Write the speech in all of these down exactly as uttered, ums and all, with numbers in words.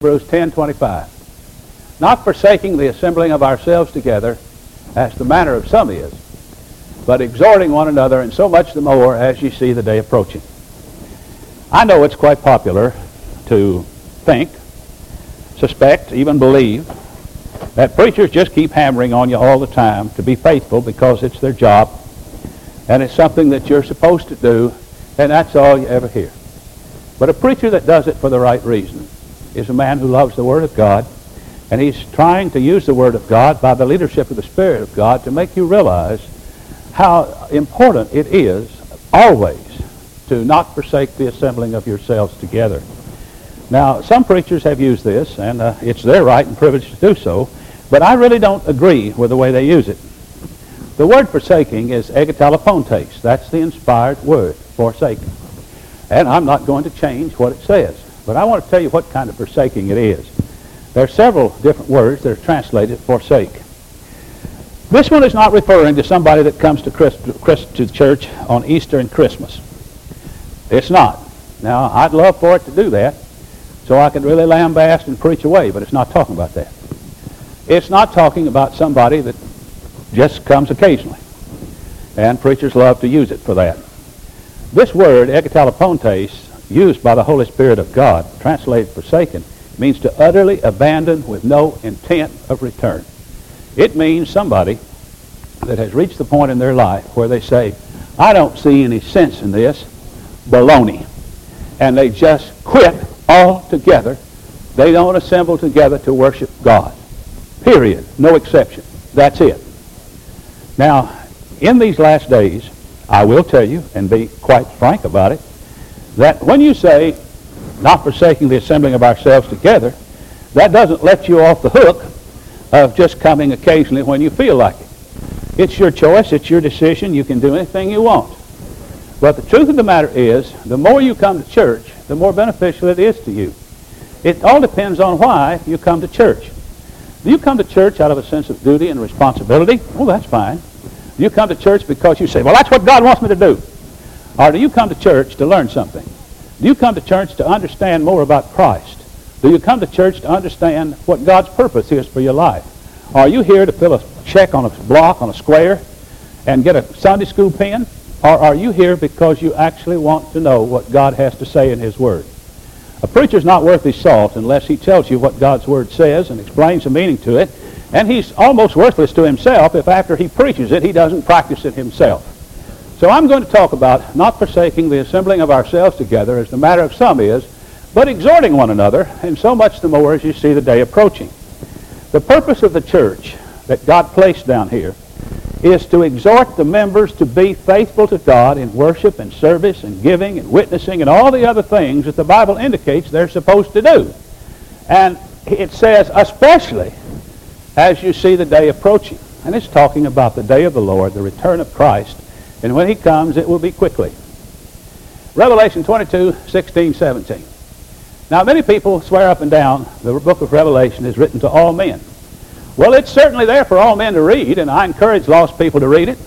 Hebrews ten twenty-five. Not forsaking the assembling of ourselves together, as the manner of some is, but exhorting one another, and so much the more as ye see the day approaching. I know it's quite popular to think, suspect, even believe that preachers just keep hammering on you all the time to be faithful because it's their job and it's something that you're supposed to do, and that's all you ever hear. But a preacher that does it for the right reason is a man who loves the Word of God, and he's trying to use the Word of God by the leadership of the Spirit of God to make you realize how important it is always to not forsake the assembling of yourselves together. Now, some preachers have used this, and uh, it's their right and privilege to do so, but I really don't agree with the way they use it. The word forsaking is egatalapontes. That's the inspired word, forsaking. And I'm not going to change what it says, but I want to tell you what kind of forsaking it is. There are several different words that are translated forsake. This one is not referring to somebody that comes to, Christ, Christ, to church on Easter and Christmas. It's not. Now, I'd love for it to do that, so I could really lambast and preach away, but it's not talking about that. It's not talking about somebody that just comes occasionally, and preachers love to use it for that. This word, egatalapontes, used by the Holy Spirit of God, translated forsaken, means to utterly abandon with no intent of return. It means somebody that has reached the point in their life where they say, I don't see any sense in this, baloney. And they just quit altogether. They don't assemble together to worship God. Period. No exception. That's it. Now, in these last days, I will tell you, and be quite frank about it, that when you say, not forsaking the assembling of ourselves together, that doesn't let you off the hook of just coming occasionally when you feel like it. It's your choice. It's your decision. You can do anything you want. But the truth of the matter is, the more you come to church, the more beneficial it is to you. It all depends on why you come to church. Do you come to church out of a sense of duty and responsibility? Well, that's fine. Do you come to church because you say, well, that's what God wants me to do? Or do you come to church to learn something? Do you come to church to understand more about Christ? Do you come to church to understand what God's purpose is for your life? Are you here to fill a check on a block, on a square, and get a Sunday school pen? Or are you here because you actually want to know what God has to say in His Word? A preacher's not worth his salt unless he tells you what God's Word says and explains the meaning to it. And he's almost worthless to himself if after he preaches it, he doesn't practice it himself. So I'm going to talk about not forsaking the assembling of ourselves together, as the matter of some is, but exhorting one another, and so much the more as you see the day approaching. The purpose of the church that God placed down here is to exhort the members to be faithful to God in worship and service and giving and witnessing and all the other things that the Bible indicates they're supposed to do. And it says, especially as you see the day approaching. And it's talking about the day of the Lord, the return of Christ. And when He comes, it will be quickly. Revelation twenty-two, sixteen, seventeen. Now, many people swear up and down the book of Revelation is written to all men. Well, it's certainly there for all men to read, and I encourage lost people to read it.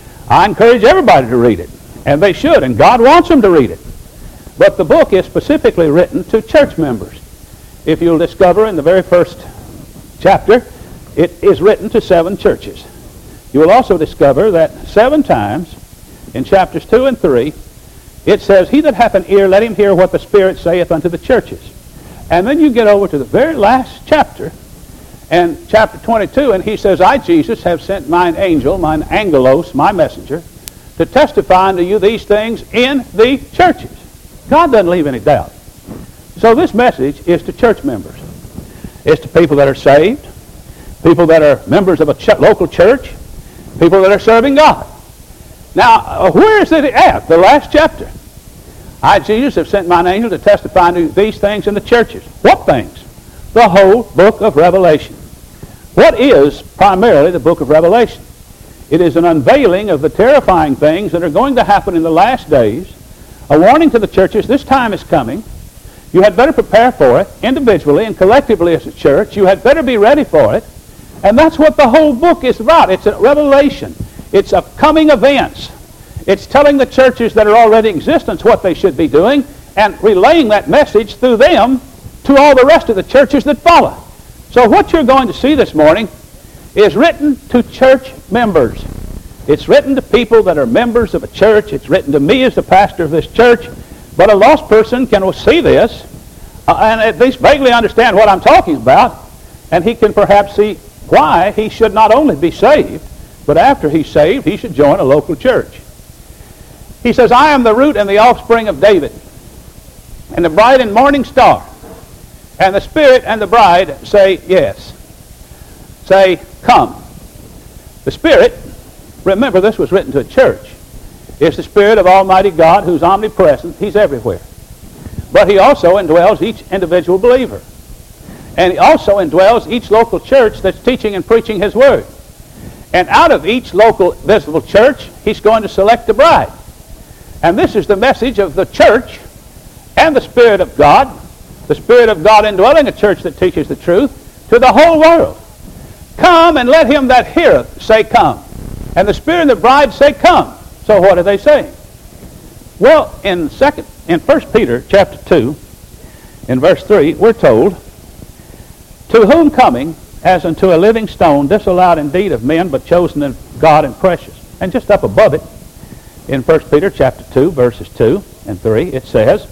I encourage everybody to read it, and they should, and God wants them to read it. But the book is specifically written to church members. If you'll discover in the very first chapter, it is written to seven churches. You will also discover that seven times in chapters two and three, it says, he that hath an ear, let him hear what the Spirit saith unto the churches. And then you get over to the very last chapter, and chapter twenty-two, and he says, I, Jesus, have sent mine angel, mine angelos, my messenger, to testify unto you these things in the churches. God doesn't leave any doubt. So this message is to church members. It's to people that are saved, people that are members of a ch- local church, people that are serving God. Now, uh, where is it at? The last chapter. I, Jesus, have sent mine angel to testify unto these things in the churches. What things? The whole book of Revelation. What is primarily the book of Revelation? It is an unveiling of the terrifying things that are going to happen in the last days, a warning to the churches, this time is coming. You had better prepare for it individually and collectively as a church. You had better be ready for it. And that's what the whole book is about. It's a revelation. It's a coming events. It's telling the churches that are already in existence what they should be doing and relaying that message through them to all the rest of the churches that follow. So what you're going to see this morning is written to church members. It's written to people that are members of a church. It's written to me as the pastor of this church. But a lost person can see this uh, and at least vaguely understand what I'm talking about, and he can perhaps see why he should not only be saved, but after he's saved, he should join a local church. He says, I am the root and the offspring of David, and the bright and morning star. And the Spirit and the bride say yes. Say, come. The Spirit, remember this was written to a church, is the Spirit of Almighty God who's omnipresent. He's everywhere. But he also indwells each individual believer. And he also indwells each local church that's teaching and preaching his word. And out of each local visible church, he's going to select the bride. And this is the message of the church and the Spirit of God, the Spirit of God indwelling a church that teaches the truth, to the whole world. Come and let him that heareth say, come. And the Spirit and the bride say, come. So what are they saying? Well, in second, in First Peter chapter two, in verse three, we're told, to whom coming, as unto a living stone, disallowed indeed of men, but chosen of God and precious. And just up above it, in First Peter chapter two, verses two and three, it says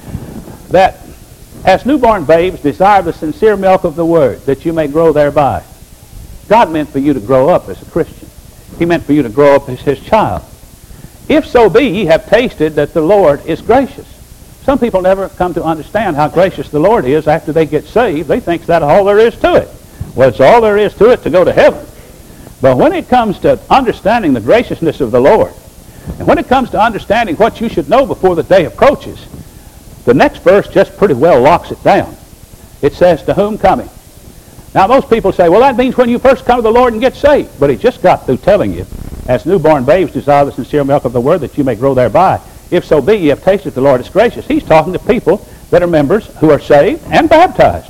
that as newborn babes desire the sincere milk of the word, that you may grow thereby. God meant for you to grow up as a Christian. He meant for you to grow up as his child. If so be ye have tasted that the Lord is gracious. Some people never come to understand how gracious the Lord is after they get saved. They think that's all there is to it. Well, it's all there is to it to go to heaven. But when it comes to understanding the graciousness of the Lord, and when it comes to understanding what you should know before the day approaches, the next verse just pretty well locks it down. It says, to whom coming? Now, most people say, well, that means when you first come to the Lord and get saved. But he just got through telling you, as newborn babes desire the sincere milk of the word, that you may grow thereby. If so be ye have tasted the Lord is gracious. He's talking to people that are members who are saved and baptized.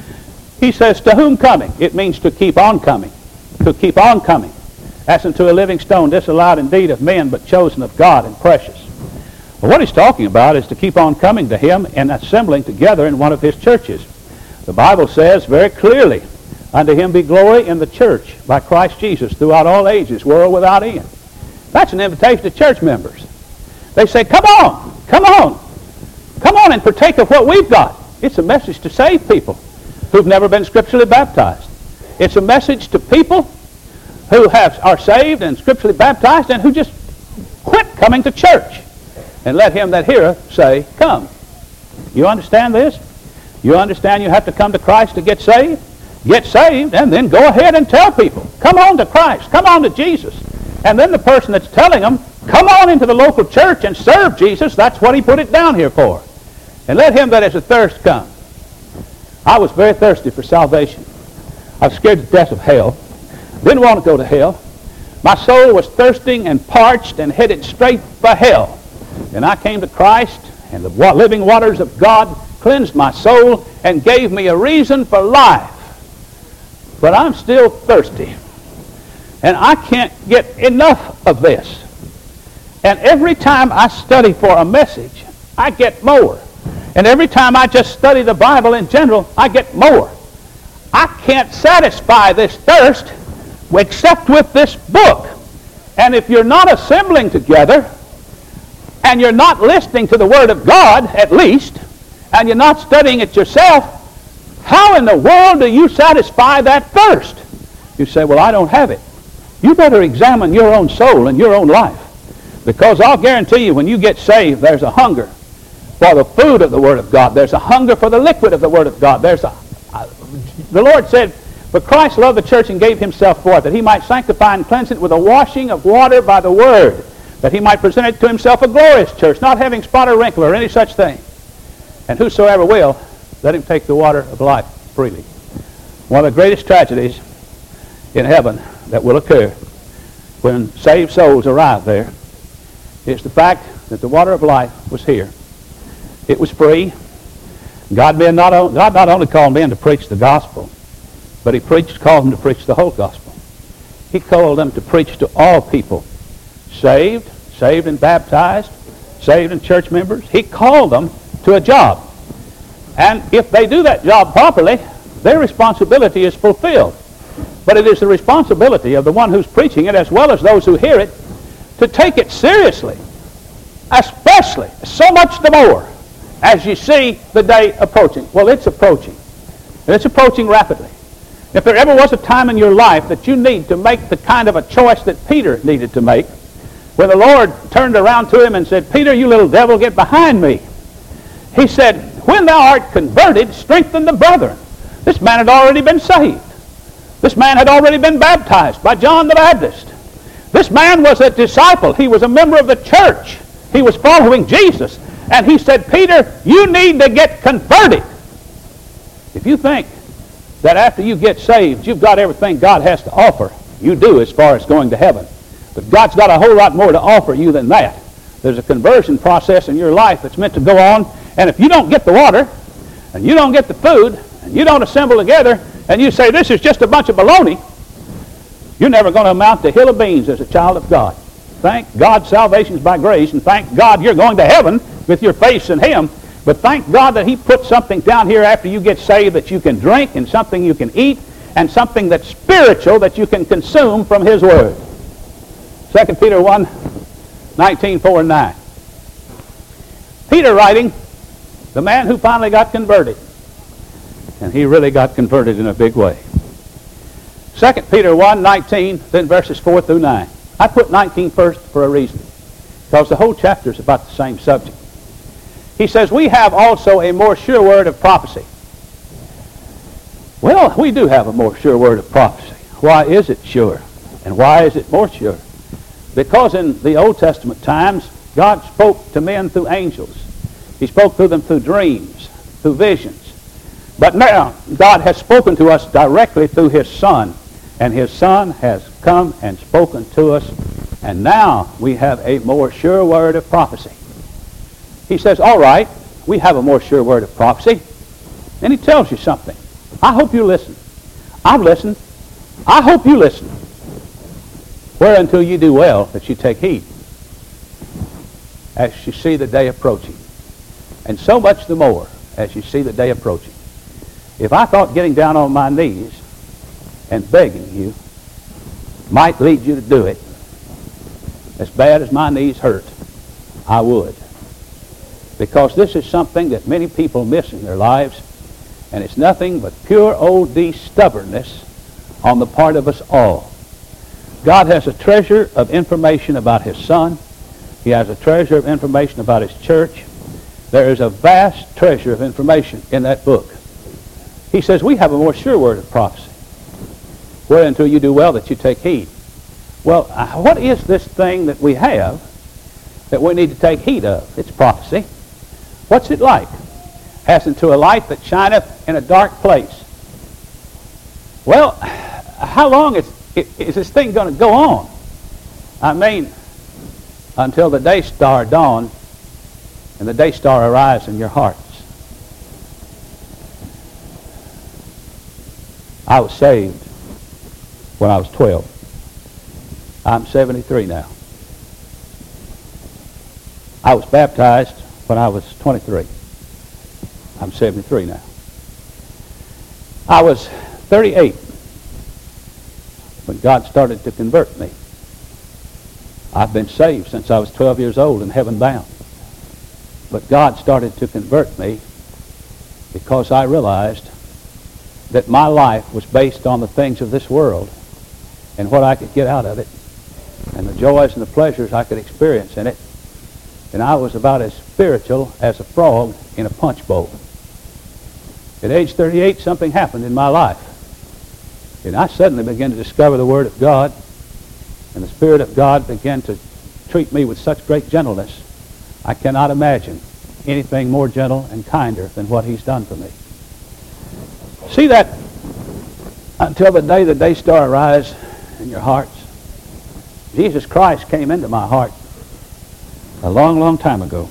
He says, to whom coming? It means to keep on coming. To keep on coming. As unto a living stone, disallowed indeed of men, but chosen of God and precious. Well, what he's talking about is to keep on coming to him and assembling together in one of his churches. The Bible says very clearly, unto him be glory in the church by Christ Jesus throughout all ages, world without end. That's an invitation to church members. They say, come on, come on, come on and partake of what we've got. It's a message to save people who've never been scripturally baptized. It's a message to people who have, are saved and scripturally baptized and who just quit coming to church. And let him that heareth say, come. You understand this? You understand you have to come to Christ to get saved? Get saved, and then go ahead and tell people, come on to Christ, come on to Jesus. And then the person that's telling them, come on into the local church and serve Jesus, that's what he put it down here for. And let him that is athirst come. I was very thirsty for salvation. I was scared to death of hell. Didn't want to go to hell. My soul was thirsting and parched and headed straight for hell. And I came to Christ, and the living waters of God cleansed my soul and gave me a reason for life. But I'm still thirsty. And I can't get enough of this. And every time I study for a message, I get more. And every time I just study the Bible in general, I get more. I can't satisfy this thirst except with this book. And if you're not assembling together, and you're not listening to the Word of God, at least, and you're not studying it yourself, how in the world do you satisfy that thirst? You say, well, I don't have it. You better examine your own soul and your own life. Because I'll guarantee you, when you get saved, there's a hunger for the food of the Word of God. There's a hunger for the liquid of the Word of God. There's a, uh, the Lord said, but Christ loved the church and gave himself for it, that he might sanctify and cleanse it with a washing of water by the Word, that he might present it to himself a glorious church, not having spot or wrinkle or any such thing. And whosoever will, let him take the water of life freely. One of the greatest tragedies in heaven that will occur when saved souls arrive there is the fact that the water of life was here. It was free. God, men not, o- God not only called men to preach the gospel, but he preached, called them to preach the whole gospel. He called them to preach to all people, saved, saved and baptized, saved and church members. He called them to a job. And if they do that job properly, their responsibility is fulfilled. But it is the responsibility of the one who's preaching it, as well as those who hear it, to take it seriously, especially, so much the more, as you see the day approaching. Well, it's approaching. And it's approaching rapidly. If there ever was a time in your life that you need to make the kind of a choice that Peter needed to make, when the Lord turned around to him and said, "Peter, you little devil, get behind me." He said, "When thou art converted, strengthen the brethren." This man had already been saved. This man had already been baptized by John the Baptist. This man was a disciple. He was a member of the church. He was following Jesus. And he said, "Peter, you need to get converted." If you think that after you get saved, you've got everything God has to offer, you do as far as going to heaven. But God's got a whole lot more to offer you than that. There's a conversion process in your life that's meant to go on. And if you don't get the water, and you don't get the food, and you don't assemble together, and you say, "This is just a bunch of baloney," you're never going to amount to a hill of beans as a child of God. Thank God salvation is by grace, and thank God you're going to heaven with your faith in Him. But thank God that He put something down here after you get saved that you can drink, and something you can eat, and something that's spiritual that you can consume from His Word. Second Peter one, nineteen, four and nine. Peter writing, the man who finally got converted. And he really got converted in a big way. Second Peter one, nineteen, then verses four through nine. I put nineteen first for a reason, because the whole chapter is about the same subject. He says, "We have also a more sure word of prophecy." Well, we do have a more sure word of prophecy. Why is it sure? And why is it more sure? Because in the Old Testament times, God spoke to men through angels. He spoke to them through dreams, through visions. But now, God has spoken to us directly through His Son. And His Son has come and spoken to us. And now we have a more sure word of prophecy. He says, all right, we have a more sure word of prophecy. Then He tells you something. I hope you listen. I've listened. I hope you listen. Whereunto you do well that you take heed, as you see the day approaching. And so much the more as you see the day approaching. If I thought getting down on my knees and begging you might lead you to do it, as bad as my knees hurt, I would. Because this is something that many people miss in their lives, and it's nothing but pure old D stubbornness on the part of us all. God has a treasure of information about His Son. He has a treasure of information about His church. There is a vast treasure of information in that book. He says, we have a more sure word of prophecy, whereunto you do well that you take heed. Well, what is this thing that we have that we need to take heed of? It's prophecy. What's it like? As unto a light that shineth in a dark place. Well, how long is, is this thing going to go on? I mean, until the day star dawn and the day star arise in your hearts. I was saved when I was twelve. I'm seventy-three now. I was baptized when I was twenty-three. I'm seventy-three now. I was thirty-eight when God started to convert me. I've been saved since I was twelve years old and heaven bound. But God started to convert me because I realized that my life was based on the things of this world and what I could get out of it and the joys and the pleasures I could experience in it. And I was about as spiritual as a frog in a punch bowl. At age thirty-eight, something happened in my life. And I suddenly began to discover the Word of God, and the Spirit of God began to treat me with such great gentleness. I cannot imagine anything more gentle and kinder than what He's done for me. See that until the day the day star arise in your hearts. Jesus Christ came into my heart a long, long time ago.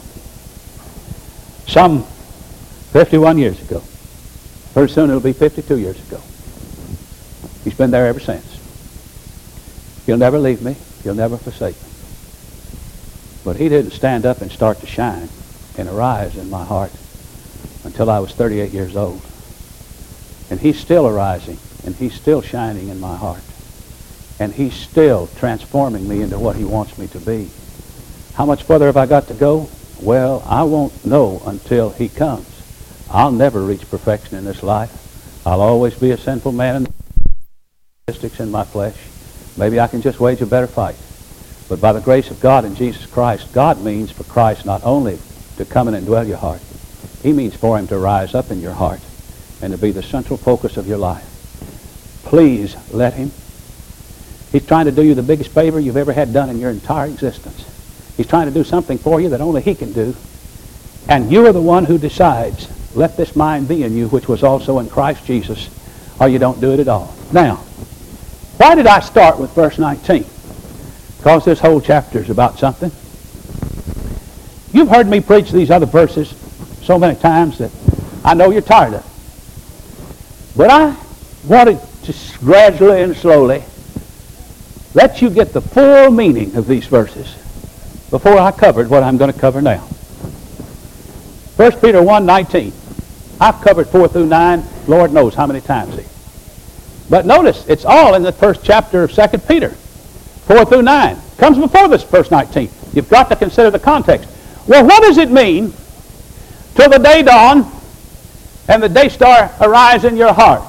Some fifty-one years ago. Pretty soon it'll be fifty-two years ago. He's been there ever since. He'll never leave me. He'll never forsake me. But He didn't stand up and start to shine and arise in my heart until I was thirty-eight years old. And he's still arising, and he's still shining in my heart. And he's still transforming me into what he wants me to be. How much further have I got to go? Well, I won't know until he comes. I'll never reach perfection in this life. I'll always be a sinful man in the statistics in my flesh. Maybe I can just wage a better fight. But by the grace of God in Jesus Christ, God means for Christ not only to come and indwell your heart, he means for him to rise up in your heart and to be the central focus of your life. Please let him. He's trying to do you the biggest favor you've ever had done in your entire existence. He's trying to do something for you that only he can do. And you are the one who decides, let this mind be in you, which was also in Christ Jesus, or you don't do it at all. Now, why did I start with verse nineteen? Because this whole chapter is about something. You've heard me preach these other verses so many times that I know you're tired of it. But I wanted to gradually and slowly let you get the full meaning of these verses before I covered what I'm going to cover now. First Peter one nineteen. I've covered four through nine, Lord knows how many times here. But notice, it's all in the first chapter of Second Peter. four through nine. Comes before this verse nineteen. You've got to consider the context. Well, what does it mean till the day dawn and the day star arise in your hearts?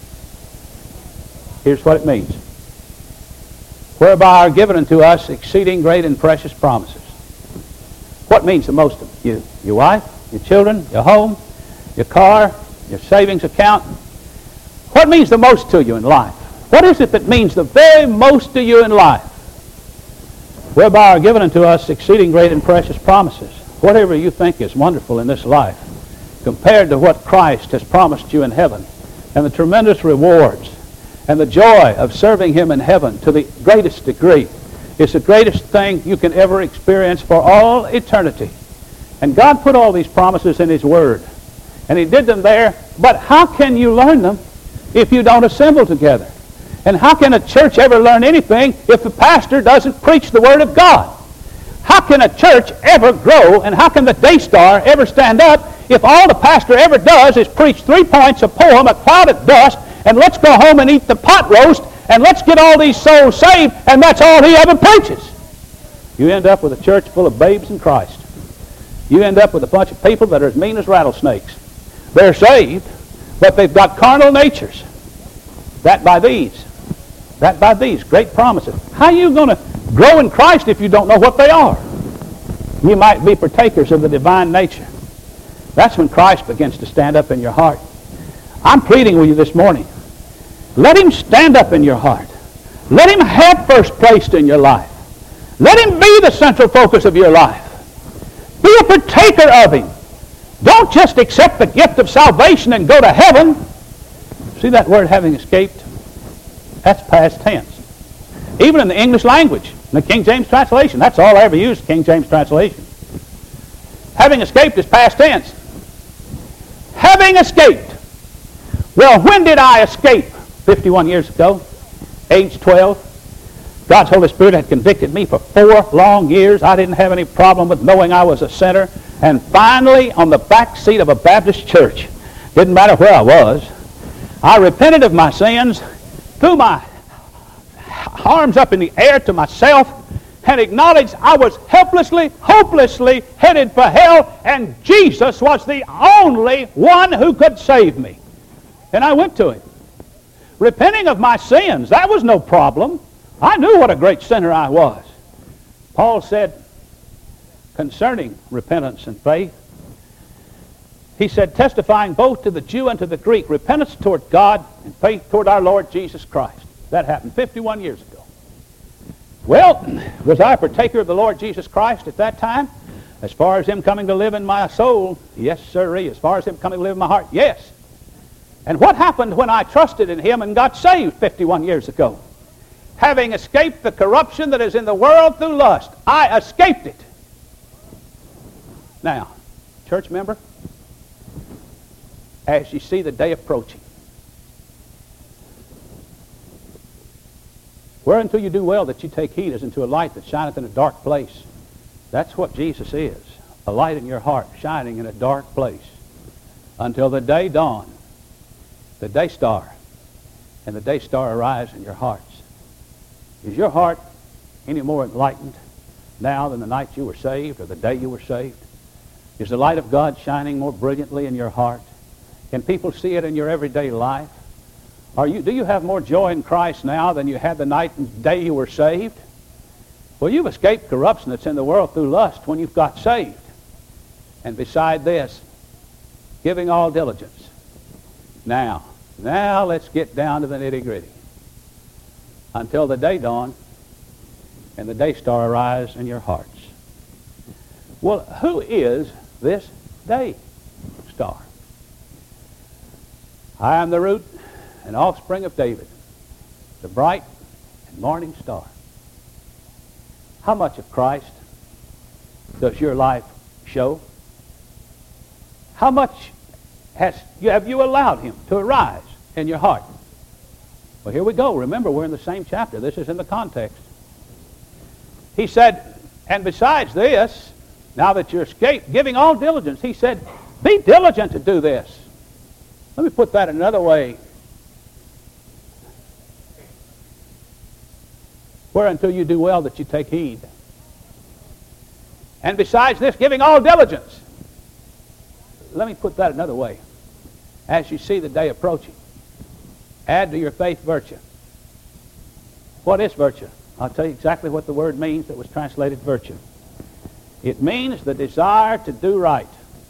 Here's what it means. Whereby are given unto us exceeding great and precious promises. What means the most of you? Your wife, your children, your home, your car, your savings account. What means the most to you in life? What is it that means the very most to you in life? Whereby are given unto us exceeding great and precious promises. Whatever you think is wonderful in this life, compared to what Christ has promised you in heaven, and the tremendous rewards, and the joy of serving him in heaven to the greatest degree, is the greatest thing you can ever experience for all eternity. And God put all these promises in his word, and he did them there, but how can you learn them if you don't assemble together? And how can a church ever learn anything if the pastor doesn't preach the Word of God? How can a church ever grow, and how can the Day Star ever stand up if all the pastor ever does is preach three points, a poem, a cloud of dust, and let's go home and eat the pot roast, and let's get all these souls saved, and that's all he ever preaches? You end up with a church full of babes in Christ. You end up with a bunch of people that are as mean as rattlesnakes. They're saved, but they've got carnal natures. That by these. That by these great promises. How are you going to grow in Christ if you don't know what they are? You might be partakers of the divine nature. That's when Christ begins to stand up in your heart. I'm pleading with you this morning. Let him stand up in your heart. Let him have first place in your life. Let him be the central focus of your life. Be a partaker of him. Don't just accept the gift of salvation and go to heaven. See that word, having escaped? That's past tense. Even in the English language, in the King James translation, that's all I ever used, King James translation. Having escaped is past tense. Having escaped. Well, when did I escape? fifty-one years ago, age twelve. God's Holy Spirit had convicted me for four long years. I didn't have any problem with knowing I was a sinner. And finally, on the back seat of a Baptist church, didn't matter where I was, I repented of my sins, threw my arms up in the air to myself, and acknowledged I was helplessly, hopelessly headed for hell, and Jesus was the only one who could save me. And I went to him. Repenting of my sins, that was no problem. I knew what a great sinner I was. Paul said concerning repentance and faith, he said, testifying both to the Jew and to the Greek, repentance toward God and faith toward our Lord Jesus Christ. That happened fifty-one years ago. Well, was I a partaker of the Lord Jesus Christ at that time? As far as him coming to live in my soul, yes, sirree. As far as him coming to live in my heart, yes. And what happened when I trusted in him and got saved fifty-one years ago? Having escaped the corruption that is in the world through lust, I escaped it. Now, church member, as you see the day approaching, whereunto you do well that you take heed as unto a light that shineth in a dark place. That's what Jesus is, a light in your heart shining in a dark place. until the day dawn, the day star, and the day star arise in your hearts. Is your heart any more enlightened now than the night you were saved or the day you were saved? Is the light of God shining more brilliantly in your heart? Can people see it in your everyday life? Are you, do you have more joy in Christ now than you had the night and day you were saved? Well, you've escaped corruption that's in the world through lust when you've got saved. And beside this, giving all diligence. Now, now let's get down to the nitty-gritty. Until the day dawn and the day star arise in your hearts. Well, who is this day star? I am the root and offspring of David, the bright and morning star. How much of Christ does your life show? How much has you, have you allowed him to arise in your heart? Well, here we go. Remember, we're in the same chapter. This is in the context. He said, and besides this, now that you're escaped, giving all diligence, he said, be diligent to do this. Let me put that another way. Whereunto you do well that you take heed. And besides this, giving all diligence. Let me put that another way. As you see the day approaching, add to your faith virtue. What is virtue? I'll tell you exactly what the word means that was translated virtue. It means the desire to do right.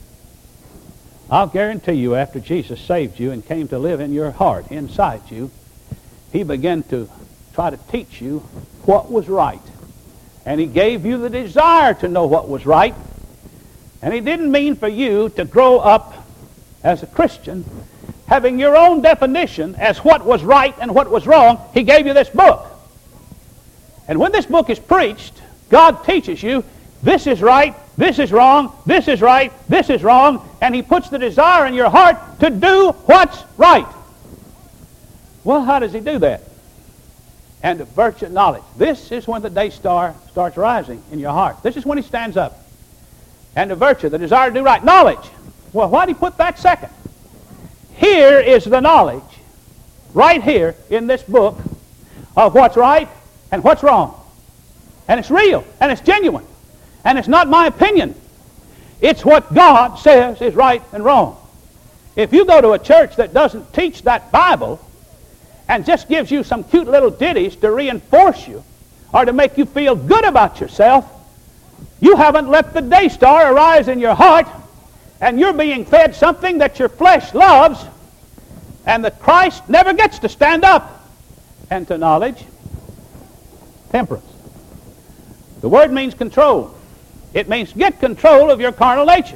I'll guarantee you, after Jesus saved you and came to live in your heart, inside you, he began to try to teach you what was right. And he gave you the desire to know what was right. And he didn't mean for you to grow up as a Christian having your own definition as what was right and what was wrong. He gave you this book. And when this book is preached, God teaches you this is right, this is wrong, this is right, this is wrong, and he puts the desire in your heart to do what's right. Well, how does he do that? And the virtue of knowledge. This is when the day star starts rising in your heart. This is when he stands up. And the virtue, the desire to do right. Knowledge. Well, why did he put that second? Here is the knowledge, right here in this book, of what's right and what's wrong. And it's real, and it's genuine. And it's not my opinion. It's what God says is right and wrong. If you go to a church that doesn't teach that Bible and just gives you some cute little ditties to reinforce you or to make you feel good about yourself, you haven't let the day star arise in your heart, and you're being fed something that your flesh loves, and that Christ never gets to stand up. And to knowledge, temperance. The word means control. It means get control of your carnal nature.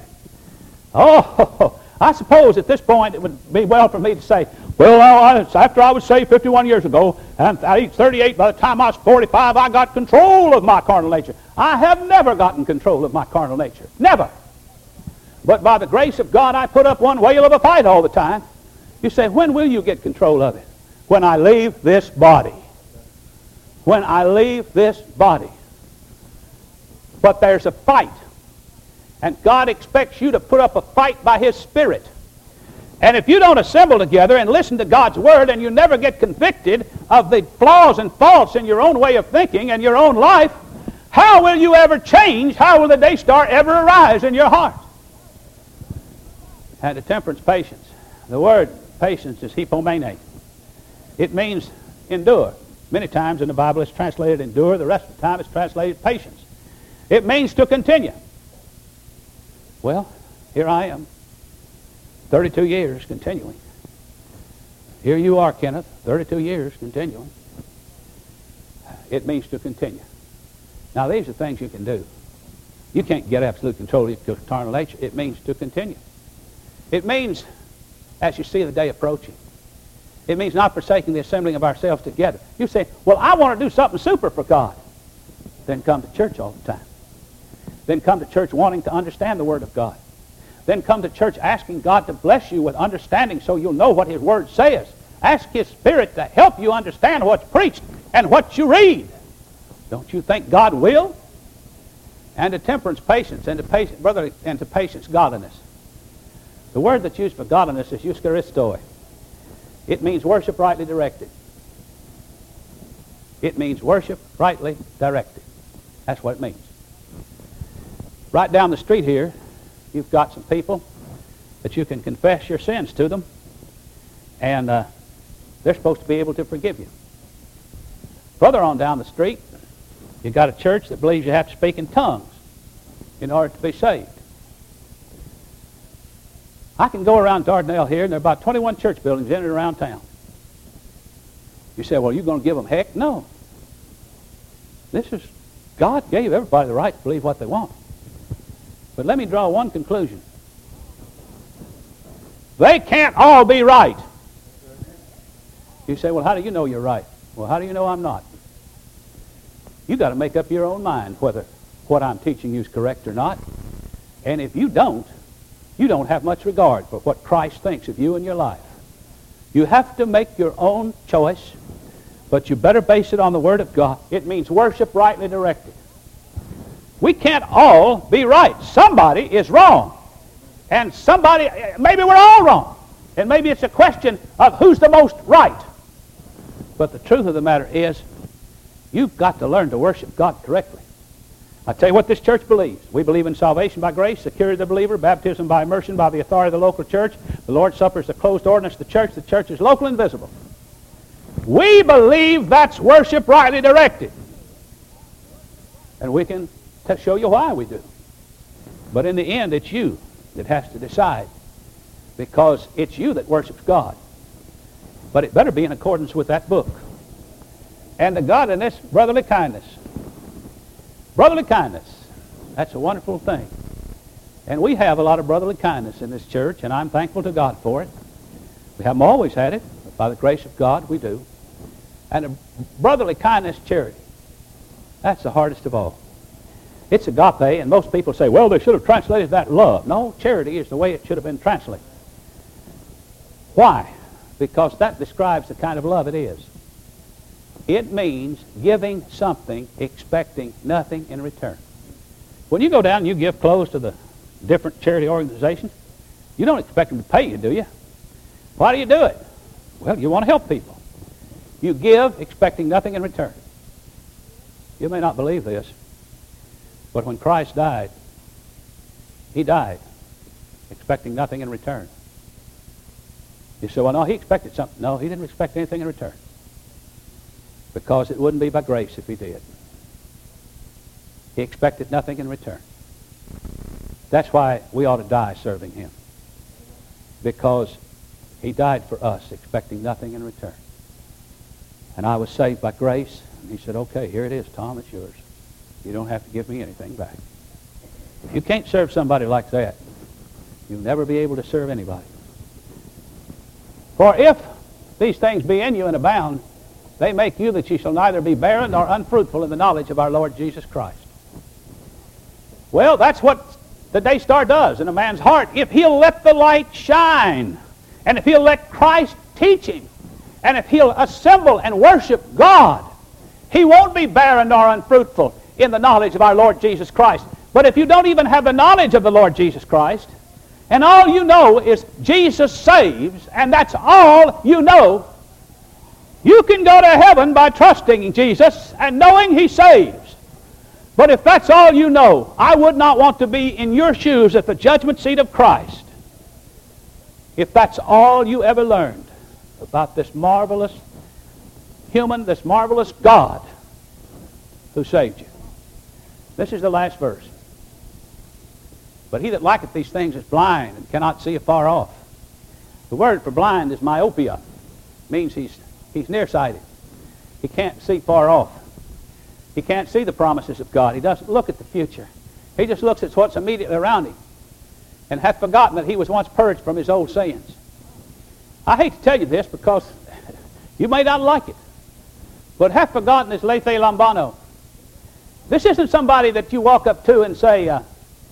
Oh, I suppose at this point it would be well for me to say, well, I, after I was saved fifty-one years ago, and at age thirty-eight, by the time I was forty-five, I got control of my carnal nature. I have never gotten control of my carnal nature. Never. But by the grace of God, I put up one whale of a fight all the time. You say, when will you get control of it? When I leave this body. When I leave this body. But there's a fight. And God expects you to put up a fight by his Spirit. And if you don't assemble together and listen to God's Word and you never get convicted of the flaws and faults in your own way of thinking and your own life, how will you ever change? How will the day star ever arise in your heart? And the temperance, patience. The word patience is hypomene. It means endure. Many times in the Bible it's translated endure. The rest of the time it's translated patience. It means to continue. Well, here I am, thirty-two years continuing. Here you are, Kenneth, thirty-two years continuing. It means to continue. Now, these are things you can do. You can't get absolute control of your carnal nature. It means to continue. It means, as you see the day approaching, it means not forsaking the assembling of ourselves together. You say, well, I want to do something super for God. Then come to church all the time. Then come to church wanting to understand the Word of God. Then come to church asking God to bless you with understanding so you'll know what his Word says. Ask his Spirit to help you understand what's preached and what you read. Don't you think God will? And to temperance, patience, and to patience, brother, and to patience, godliness. The word that's used for godliness is eucharistoi. It means worship rightly directed. It means worship rightly directed. That's what it means. Right down the street here, you've got some people that you can confess your sins to them, and uh, they're supposed to be able to forgive you. Further on down the street, you've got a church that believes you have to speak in tongues in order to be saved. I can go around Dardanelle here, and there are about twenty-one church buildings in and around town. You say, well, you're going to give them heck? No. This is, God gave everybody the right to believe what they want. But let me draw one conclusion. They can't all be right. You say, well, how do you know you're right? Well, how do you know I'm not? You've got to make up your own mind whether what I'm teaching you is correct or not. And if you don't, you don't have much regard for what Christ thinks of you and your life. You have to make your own choice, but you better base it on the Word of God. It means worship rightly directed. We can't all be right. Somebody is wrong. And somebody, maybe we're all wrong. And maybe it's a question of who's the most right. But the truth of the matter is, you've got to learn to worship God correctly. I tell you what this church believes. We believe in salvation by grace, security of the believer, baptism by immersion by the authority of the local church. The Lord's Supper is the closed ordinance of the church. The church is local and visible. We believe that's worship rightly directed. And we can t- show you why we do. But in the end, it's you that has to decide, because it's you that worships God. But it better be in accordance with that book. And the godliness, brotherly kindness. Brotherly kindness. That's a wonderful thing. And we have a lot of brotherly kindness in this church, and I'm thankful to God for it. We haven't always had it, but by the grace of God, we do. And a brotherly kindness, charity. That's the hardest of all. It's agape, and most people say, well, they should have translated that love. No, charity is the way it should have been translated. Why? Because that describes the kind of love it is. It means giving something, expecting nothing in return. When you go down and you give clothes to the different charity organizations, you don't expect them to pay you, do you? Why do you do it? Well, you want to help people. You give expecting nothing in return. You may not believe this, but when Christ died, he died expecting nothing in return. You say, well, no, he expected something. No, he didn't expect anything in return, because it wouldn't be by grace if he did. He expected nothing in return. That's why we ought to die serving him, because he died for us expecting nothing in return. And I was saved by grace, and he said, okay, here it is, Tom, it's yours. You don't have to give me anything back. If you can't serve somebody like that, you'll never be able to serve anybody. For if these things be in you and abound, they make you that ye shall neither be barren nor unfruitful in the knowledge of our Lord Jesus Christ. Well, that's what the day star does in a man's heart. If he'll let the light shine, and if he'll let Christ teach him, and if he'll assemble and worship God, he won't be barren nor unfruitful in the knowledge of our Lord Jesus Christ. But if you don't even have the knowledge of the Lord Jesus Christ, and all you know is Jesus saves, and that's all you know, you can go to heaven by trusting in Jesus and knowing he saves. But if that's all you know, I would not want to be in your shoes at the judgment seat of Christ if that's all you ever learned about this marvelous human, this marvelous God who saved you. This is the last verse. But he that liketh these things is blind and cannot see afar off. The word for blind is myopia. It means he's, he's nearsighted. He can't see far off. He can't see the promises of God. He doesn't look at the future. He just looks at what's immediately around him, and hath forgotten that he was once purged from his old sins. I hate to tell you this because you may not like it, but hath forgotten is lethe lambano. This isn't somebody that you walk up to and say, uh,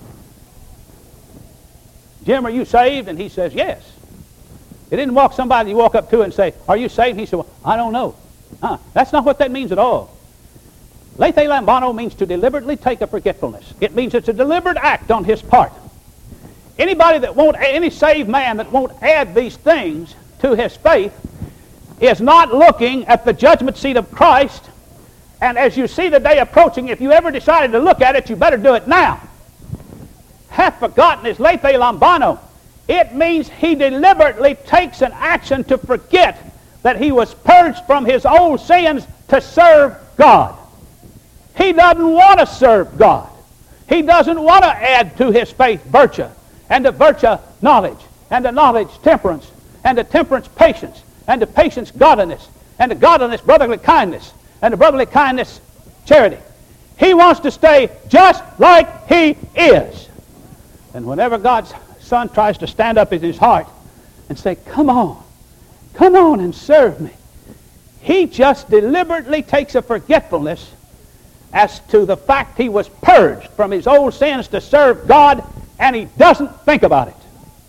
Jim, are you saved? And he says, yes. It didn't walk somebody you walk up to and say, are you saved? And he said, well, I don't know. Huh. That's not what that means at all. Lethe lambano means to deliberately take a forgetfulness. It means it's a deliberate act on his part. Anybody that won't, any saved man that won't add these things to his faith is not looking at the judgment seat of Christ. And as you see the day approaching, if you ever decided to look at it, you better do it now. Hath forgotten his late lambano. It means he deliberately takes an action to forget that he was purged from his old sins to serve God. He doesn't want to serve God. He doesn't want to add to his faith virtue, and to virtue knowledge, and to knowledge temperance, and to temperance patience, and to patience godliness, and to godliness brotherly kindness, and to brotherly kindness charity. He wants to stay just like he is. And whenever God's Son tries to stand up in his heart and say, come on, come on and serve me, he just deliberately takes a forgetfulness as to the fact he was purged from his old sins to serve God, and he doesn't think about it.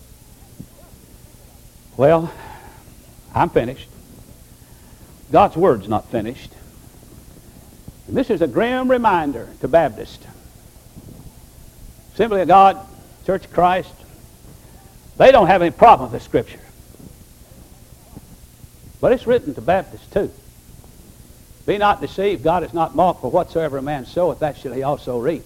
Well, I'm finished. God's Word's not finished. And this is a grim reminder to Baptists. Assembly of God, Church of Christ, they don't have any problem with the Scripture. But it's written to Baptists too. Be not deceived, God is not mocked, for whatsoever a man soweth, that shall he also reap.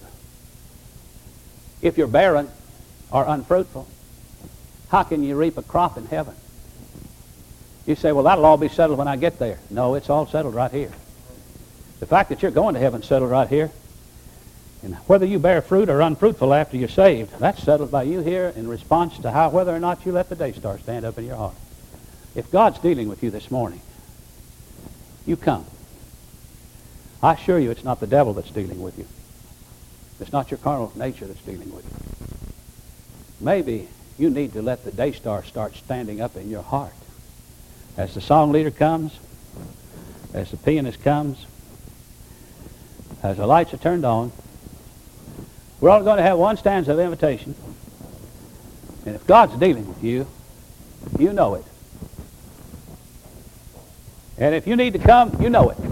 If you're barren or unfruitful, how can you reap a crop in heaven? You say, well, that'll all be settled when I get there. No, it's all settled right here. The fact that you're going to heaven is settled right here. And whether you bear fruit or unfruitful after you're saved, that's settled by you here in response to how whether or not you let the day star stand up in your heart. If God's dealing with you this morning, you come. I assure you it's not the devil that's dealing with you. It's not your carnal nature that's dealing with you. Maybe you need to let the day star start standing up in your heart. As the song leader comes, as the pianist comes, as the lights are turned on, we're all going to have one stanza of invitation. And if God's dealing with you, you know it. And if you need to come, you know it.